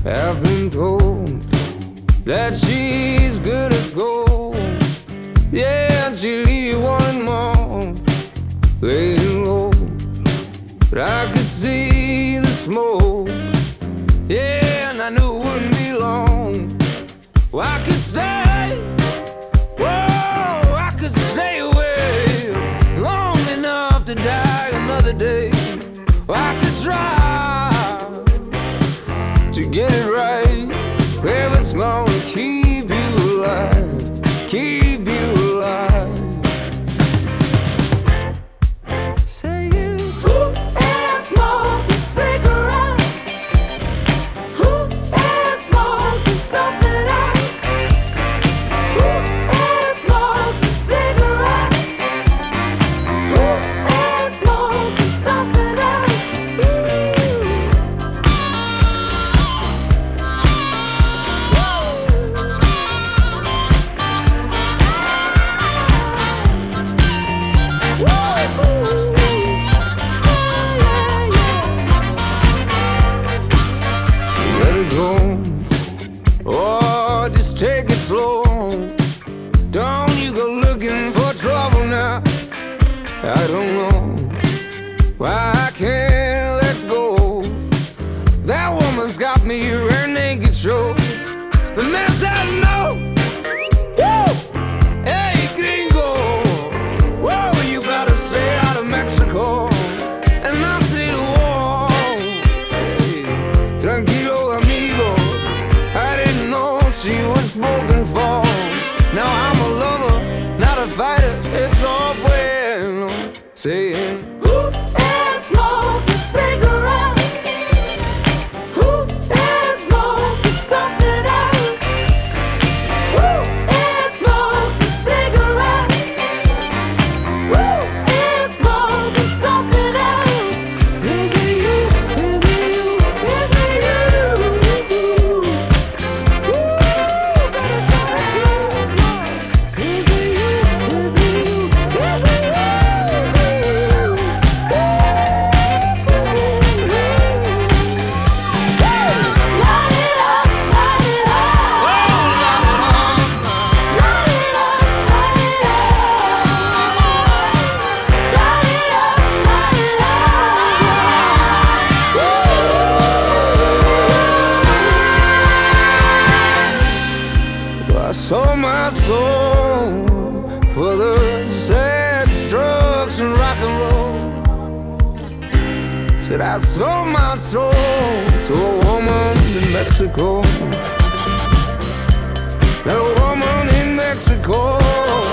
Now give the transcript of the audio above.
I've been told that she's good as gold. Yeah, and she'll leave you wanting more, laying low. But I could see the smoke, yeah, and I knew it wouldn't be long. Well, I could stay, whoa, I could stay away long enough to die another day. Well, I could try to get it right, if it's gonna keep you alive, keep you alive. Saying, who is smoking cigarettes? Who is smoking something else? Who is smoking cigarettes? Who is smoking something else? Let it go, oh, just take it slow. Don't you go looking for trouble now. I don't know why I can't let go. That woman's got me her naked show. The mess I know. Woo! Hey, gringo, whoa, you better stay out of Mexico and not see the war. Hey, tranquilo, amigo, I didn't know she was spoken for. Now I'm a lover, not a fighter, it's all bueno. Saying, who is smoking cigarettes? Who is smoking something else? Who is smoking cigarettes? Who is smoking something else? Is it you? Is it you? Is it you? Ooh, better touch you. Is it you? Is it you? Is it you? Light it up, light it up. Light it up, light it up. Light it up, light it up. I sold my soul for the sad drugs and rock and roll. Said I sold my soul to a woman in Mexico. That woman in Mexico.